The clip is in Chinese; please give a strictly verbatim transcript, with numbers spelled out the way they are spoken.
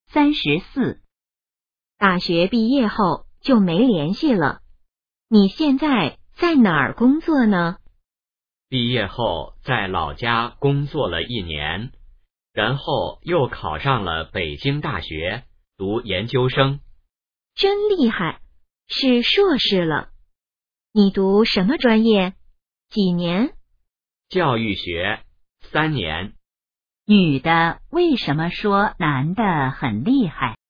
三十四。 大学毕业后就没联系了。你现在在哪儿工作呢？ 毕业后在老家工作了一年，然后又考上了北京大学读研究生。 真厉害，是硕士了。你读什么专业？几年？ 教育学，三年。 女的为什么说男的很厉害？